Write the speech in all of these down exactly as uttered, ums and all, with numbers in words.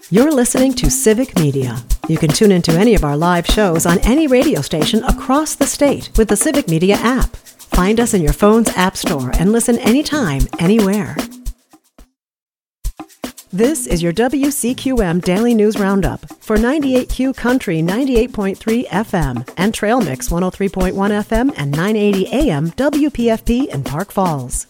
You're listening to Civic Media. You can tune into any of our live shows on any radio station across the state with the Civic Media app. Find us in your phone's app store and listen anytime, anywhere. This is your W C Q M Daily News Roundup for ninety-eight Q Country ninety-eight point three F M and Trail Mix one oh three point one F M and nine eighty A M W P F P in Park Falls.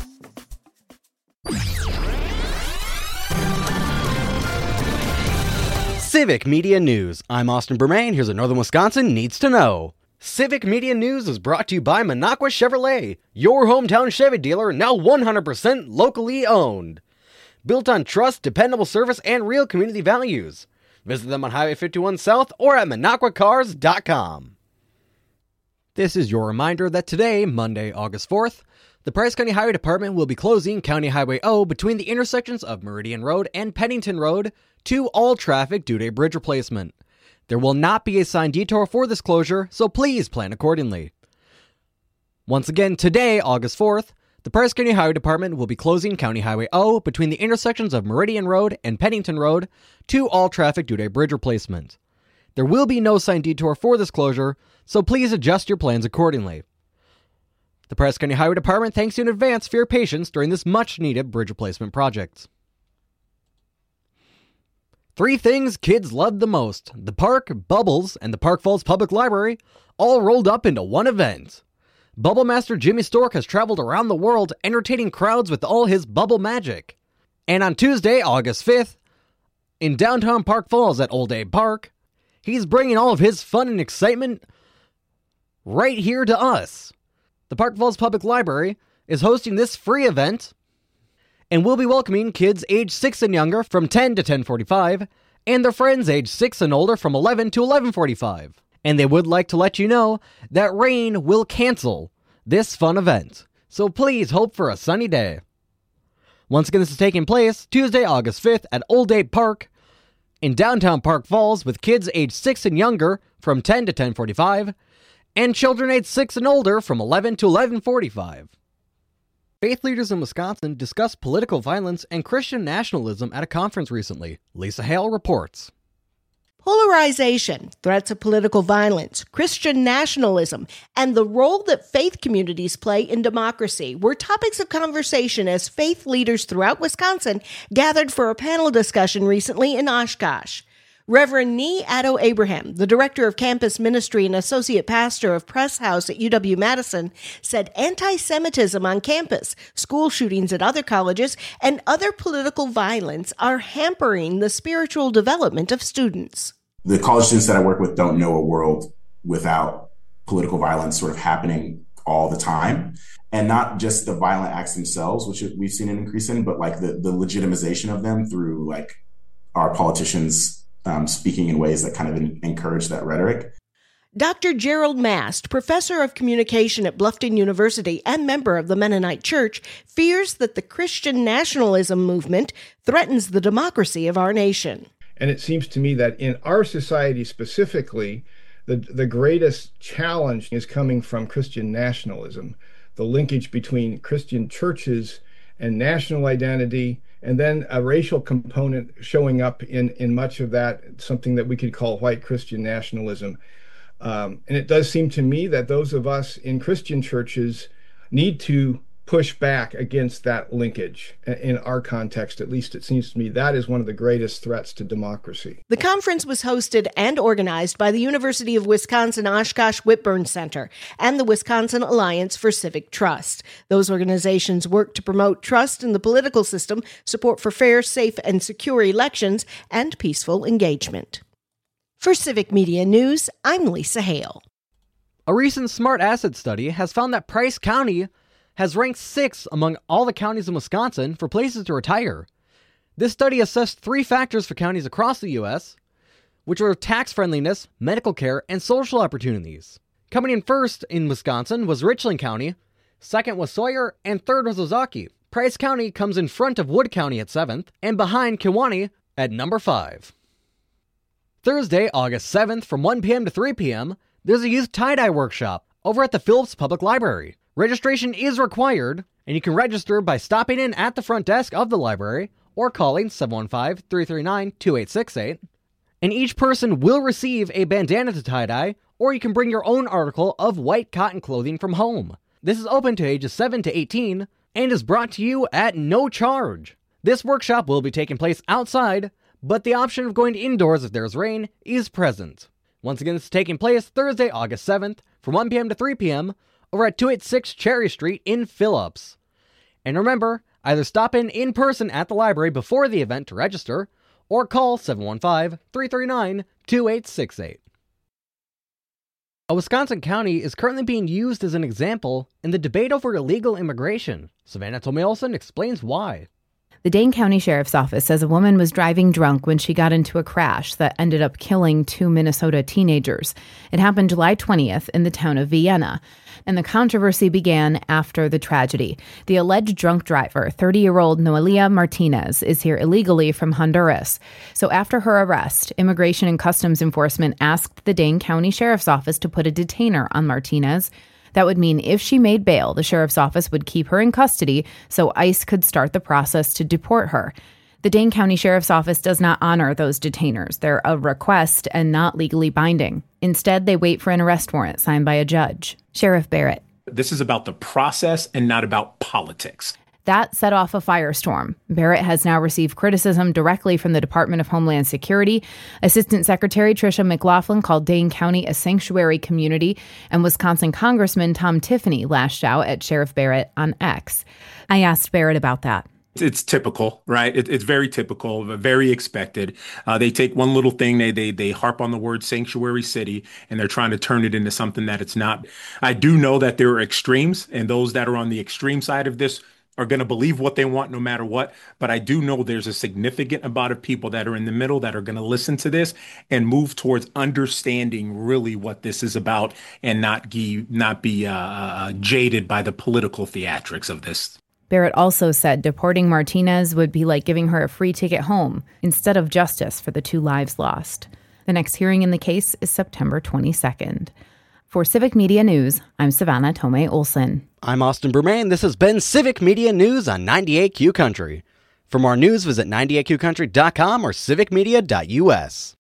Civic Media News. I'm Austin Bermain. Here's what Northern Wisconsin needs to know. Civic Media News is brought to you by Minocqua Chevrolet, your hometown Chevy dealer, now one hundred percent locally owned. Built on trust, dependable service, and real community values. Visit them on Highway fifty-one South or at minocqua cars dot com. This is your reminder that today, Monday, August fourth, the Price County Highway Department will be closing County Highway O between the intersections of Meridian Road and Pennington Road to all traffic due to a bridge replacement. There will not be a signed detour for this closure, so please plan accordingly. Once again, today, August fourth, the Price County Highway Department will be closing County Highway O between the intersections of Meridian Road and Pennington Road to all traffic due to a bridge replacement. There will be no signed detour for this closure, so please adjust your plans accordingly. The Price County Highway Department thanks you in advance for your patience during this much-needed bridge replacement project. Three things kids love the most: the park, Bubbles, and the Park Falls Public Library, all rolled up into one event. Bubble Master Jimmy Stork has traveled around the world entertaining crowds with all his bubble magic. And on Tuesday, August fifth, in downtown Park Falls at Old Abe Park, he's bringing all of his fun and excitement right here to us. The Park Falls Public Library is hosting this free event and will be welcoming kids age six and younger from ten to ten forty-five and their friends age six and older from eleven to eleven forty-five. And they would like to let you know that rain will cancel this fun event, so please hope for a sunny day. Once again, this is taking place Tuesday, August fifth at Old Abe Park in downtown Park Falls with kids age six and younger from ten to ten forty-five and children age six and older from eleven to eleven forty-five. Faith leaders in Wisconsin discussed political violence and Christian nationalism at a conference recently. Lisa Hale reports. Polarization, threats of political violence, Christian nationalism, and the role that faith communities play in democracy were topics of conversation as faith leaders throughout Wisconsin gathered for a panel discussion recently in Oshkosh. Reverend Nee Addo-Abraham, the director of campus ministry and associate pastor of Press House at U W-Madison, said anti-Semitism on campus, school shootings at other colleges, and other political violence are hampering the spiritual development of students. The college students that I work with don't know a world without political violence sort of happening all the time. And not just the violent acts themselves, which we've seen an increase in, but like the, the legitimization of them through like our politicians Um, speaking in ways that kind of in, encourage that rhetoric. Doctor Gerald Mast, professor of communication at Bluffton University and member of the Mennonite Church, fears that the Christian nationalism movement threatens the democracy of our nation. And it seems to me that in our society specifically, the, the greatest challenge is coming from Christian nationalism, the linkage between Christian churches and national identity, and then a racial component showing up in, in much of that, something that we could call white Christian nationalism. Um, and it does seem to me that those of us in Christian churches need to push back against that linkage. In our context, at least it seems to me, that is one of the greatest threats to democracy. The conference was hosted and organized by the University of Wisconsin-Oshkosh Whitburn Center and the Wisconsin Alliance for Civic Trust. Those organizations work to promote trust in the political system, support for fair, safe, and secure elections, and peaceful engagement. For Civic Media News, I'm Lisa Hale. A recent Smart Asset study has found that Price County has ranked sixth among all the counties in Wisconsin for places to retire. This study assessed three factors for counties across the U S, which are tax friendliness, medical care, and social opportunities. Coming in first in Wisconsin was Richland County, second was Sawyer, and third was Ozaukee. Price County comes in front of Wood County at seventh, and behind Kewaunee at number five. Thursday, August seventh, from one p.m. to three p.m., there's a youth tie-dye workshop over at the Phillips Public Library. Registration is required, and you can register by stopping in at the front desk of the library or calling seven one five, three three nine, two eight six eight. And each person will receive a bandana to tie-dye, or you can bring your own article of white cotton clothing from home. This is open to ages seven to eighteen and is brought to you at no charge. This workshop will be taking place outside, but the option of going indoors if there's rain is present. Once again, this is taking place Thursday, August seventh, from one p.m. to three p.m. over at two eighty-six Cherry Street in Phillips. And remember, either stop in in person at the library before the event to register, or call seven one five, three three nine, two eight six eight. A Wisconsin county is currently being used as an example in the debate over illegal immigration. Savannah Tomei Olson explains why. The Dane County Sheriff's Office says a woman was driving drunk when she got into a crash that ended up killing two Minnesota teenagers. It happened July twentieth in the town of Vienna, and the controversy began after the tragedy. The alleged drunk driver, thirty-year-old Noelia Martinez, is here illegally from Honduras. So after her arrest, Immigration and Customs Enforcement asked the Dane County Sheriff's Office to put a detainer on Martinez. That would mean if she made bail, the sheriff's office would keep her in custody so ICE could start the process to deport her. The Dane County Sheriff's Office does not honor those detainers. They're a request and not legally binding. Instead, they wait for an arrest warrant signed by a judge. Sheriff Barrett. This is about the process and not about politics. That set off a firestorm. Barrett has now received criticism directly from the Department of Homeland Security. Assistant Secretary Tricia McLaughlin called Dane County a sanctuary community, and Wisconsin Congressman Tom Tiffany lashed out at Sheriff Barrett on X. I asked Barrett about that. It's typical, right? It, it's very typical, very expected. Uh, they take one little thing, they they they harp on the word sanctuary city, and they're trying to turn it into something that it's not. I do know that there are extremes, and those that are on the extreme side of this are going to believe what they want no matter what. But I do know there's a significant amount of people that are in the middle that are going to listen to this and move towards understanding really what this is about and not, be, not be uh, uh, jaded by the political theatrics of this. Barrett also said deporting Martinez would be like giving her a free ticket home instead of justice for the two lives lost. The next hearing in the case is September twenty-second. For Civic Media News, I'm Savannah Tomei Olson. I'm Austin Bermain. This has been Civic Media News on ninety-eight Q Country. For more news, visit ninety-eight q country dot com or civic media dot u s.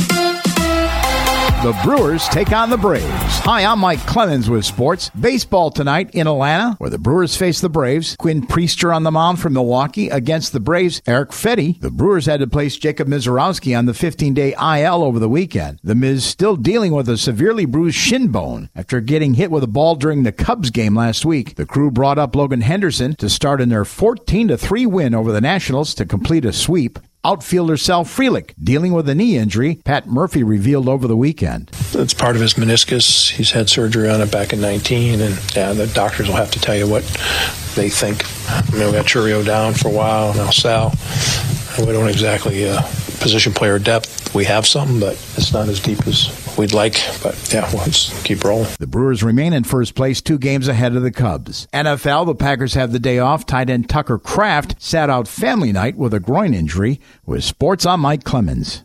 The Brewers take on the Braves. Hi, I'm Mike Clemens with sports. Baseball tonight in Atlanta, where the Brewers face the Braves. Quinn Priester on the mound for Milwaukee against the Braves. Eric Fetty. The Brewers had to place Jacob Mizorowski on the fifteen-day I L over the weekend. The Miz still dealing with a severely bruised shin bone after getting hit with a ball during the Cubs game last week. The crew brought up Logan Henderson to start in their fourteen to three win over the Nationals to complete a sweep. Outfielder Sal Frelick dealing with a knee injury, Pat Murphy revealed over the weekend. It's part of his meniscus. He's had surgery on it back in nineteen, and yeah, the doctors will have to tell you what they think. I mean, we got Churio down for a while, now Sal. We don't exactly uh, position player depth. We have some, but it's not as deep as we'd like. But yeah, we'll just keep rolling. The Brewers remain in first place, two games ahead of the Cubs. N F L, the Packers have the day off. Tight end Tucker Kraft sat out family night with a groin injury. With sports, I'm Mike Clemens.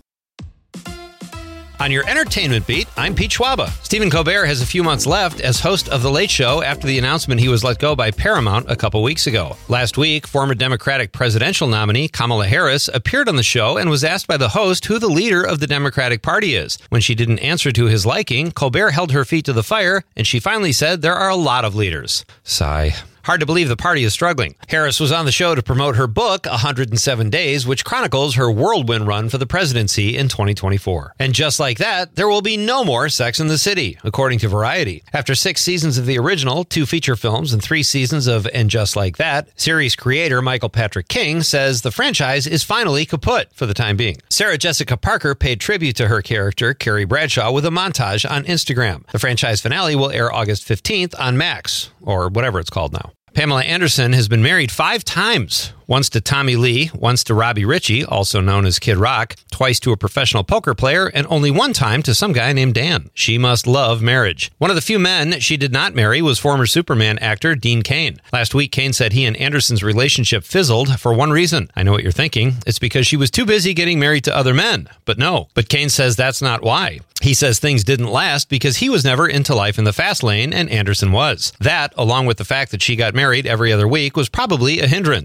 On your entertainment beat, I'm Pete Schwaba. Stephen Colbert has a few months left as host of The Late Show after the announcement he was let go by Paramount a couple weeks ago. Last week, former Democratic presidential nominee Kamala Harris appeared on the show and was asked by the host who the leader of the Democratic Party is. When she didn't answer to his liking, Colbert held her feet to the fire, and she finally said there are a lot of leaders. Sigh. Hard to believe the party is struggling. Harris was on the show to promote her book, one hundred seven days, which chronicles her whirlwind run for the presidency in twenty twenty-four. And just like that, there will be no more Sex and the City, according to Variety. After six seasons of the original, two feature films, and three seasons of And Just Like That, series creator Michael Patrick King says the franchise is finally kaput for the time being. Sarah Jessica Parker paid tribute to her character, Carrie Bradshaw, with a montage on Instagram. The franchise finale will air August fifteenth on Max, or whatever it's called now. Pamela Anderson has been married five times. Once to Tommy Lee, once to Robbie Ritchie, also known as Kid Rock, twice to a professional poker player, and only one time to some guy named Dan. She must love marriage. One of the few men she did not marry was former Superman actor Dean Cain. Last week, Cain said he and Anderson's relationship fizzled for one reason. I know what you're thinking. It's because she was too busy getting married to other men. But no. But Cain says that's not why. He says things didn't last because he was never into life in the fast lane and Anderson was. That, along with the fact that she got married every other week, was probably a hindrance. Cain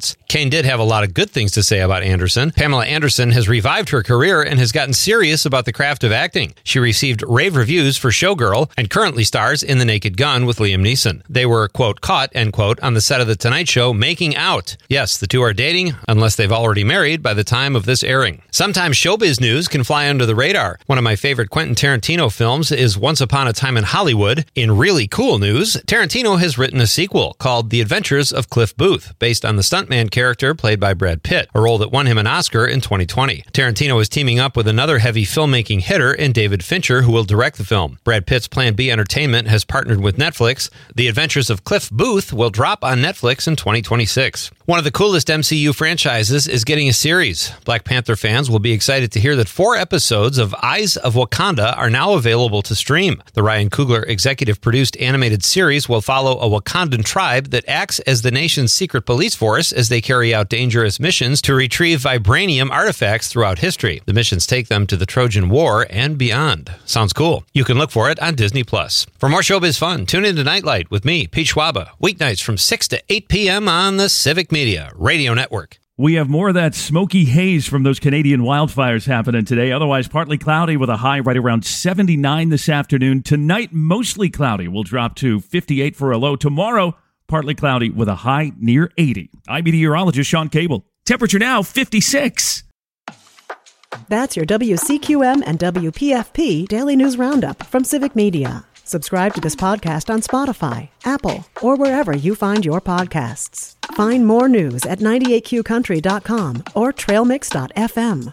Jane did have a lot of good things to say about Anderson. Pamela Anderson has revived her career and has gotten serious about the craft of acting. She received rave reviews for Showgirl and currently stars in The Naked Gun with Liam Neeson. They were, quote, caught, end quote, on the set of The Tonight Show making out. Yes, the two are dating, unless they've already married by the time of this airing. Sometimes showbiz news can fly under the radar. One of my favorite Quentin Tarantino films is Once Upon a Time in Hollywood. In really cool news, Tarantino has written a sequel called The Adventures of Cliff Booth, based on the stuntman character played by Brad Pitt, a role that won him an Oscar in twenty twenty. Tarantino is teaming up with another heavy filmmaking hitter in David Fincher, who will direct the film. Brad Pitt's Plan B Entertainment has partnered with Netflix. The Adventures of Cliff Booth will drop on Netflix in twenty twenty-six. One of the coolest M C U franchises is getting a series. Black Panther fans will be excited to hear that four episodes of Eyes of Wakanda are now available to stream. The Ryan Coogler executive-produced animated series will follow a Wakandan tribe that acts as the nation's secret police force as they carry out dangerous missions to retrieve vibranium artifacts throughout history. The missions take them to the Trojan War and beyond. Sounds cool. You can look for it on Disney Plus. For more showbiz fun, tune in to Nightlight with me, Pete Schwaba, weeknights from six to eight p.m. on the Civic Media Radio Network. We have more of that smoky haze from those Canadian wildfires happening today. Otherwise, partly cloudy with a high right around seventy-nine this afternoon. Tonight, mostly cloudy. We'll drop to fifty-eight for a low. Tomorrow, partly cloudy with a high near eighty. I'm meteorologist Sean Cable. Temperature now, fifty-six. That's your W C Q M and W P F P Daily News Roundup from Civic Media. Subscribe to this podcast on Spotify, Apple, or wherever you find your podcasts. Find more news at ninety-eight q country dot com or trail mix dot f m.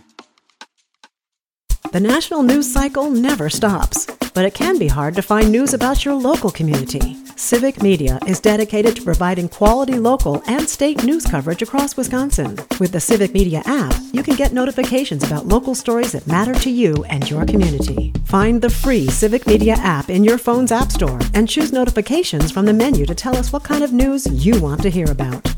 The national news cycle never stops, but it can be hard to find news about your local community. Civic Media is dedicated to providing quality local and state news coverage across Wisconsin. With the Civic Media app, you can get notifications about local stories that matter to you and your community. Find the free Civic Media app in your phone's app store and choose notifications from the menu to tell us what kind of news you want to hear about.